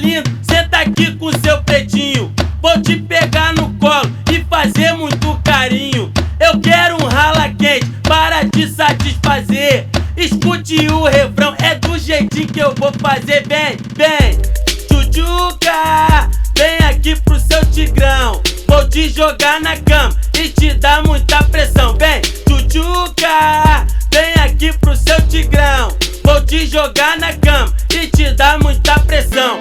lindo, senta aqui com seu pretinho. Vou te pegar no colo e fazer muito carinho. Eu quero um rala quente para te satisfazer. Escute o refrão, é do jeitinho que eu vou fazer. Vem, vem, tchutchuca, vem aqui pro seu tigrão. Vou te jogar na cama e te dar muita pressão. Vem, tchutchuca, vem aqui pro seu tigrão. Vou te jogar na cama e te dar muita pressão.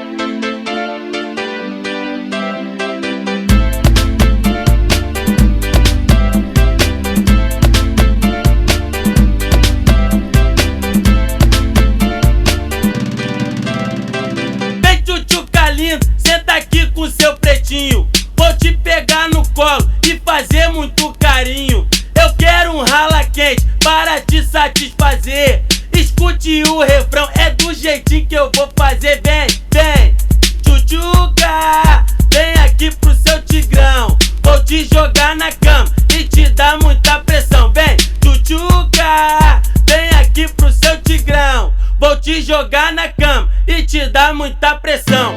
Vem, tchutchuca lindo, senta aqui com seu pretinho. Vou te pegar no colo e fazer muito carinho. Eu quero um rala quente para te satisfazer. Escute o refrão, é do jeitinho que eu vou fazer. Vem, vem, tchutchuca, vem aqui pro seu tigrão. Vou te jogar na cama e te dar muita pressão. Vem, tchutchuca, vem aqui pro seu tigrão. Vou te jogar na cama e te dar muita pressão.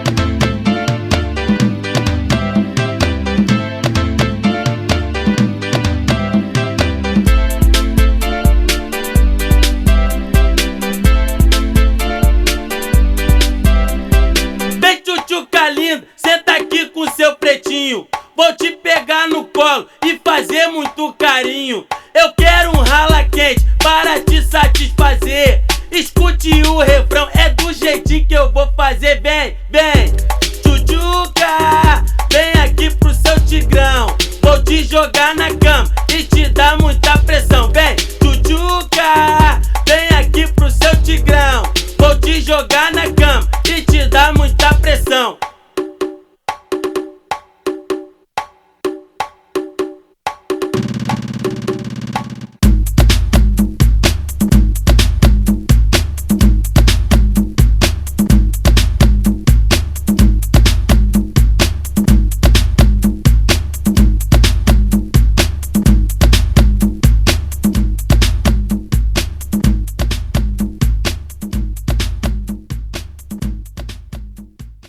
Tchutchuca lindo, senta aqui com seu pretinho. Vou te pegar no colo e fazer muito carinho. Eu quero um rala quente para te satisfazer. Escute o refrão, é do jeitinho que eu vou fazer. Vem, vem, tchutchuca, vem aqui pro seu tigrão. Vou te jogar na cama e te dar muita pressão. Vem, tchutchuca, vem aqui pro seu tigrão. Vou te jogar na cama e te dar muita pressão.